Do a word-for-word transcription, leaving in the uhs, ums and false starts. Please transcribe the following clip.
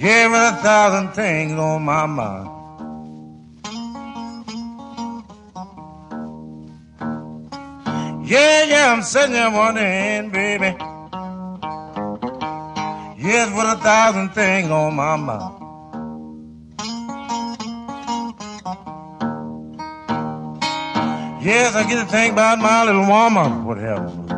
Yeah, with a thousand things on my mind. Yeah, yeah, I'm sitting there wondering, baby. Yes, with a thousand things on my mind. Yes, I get to think about my little woman. What happened?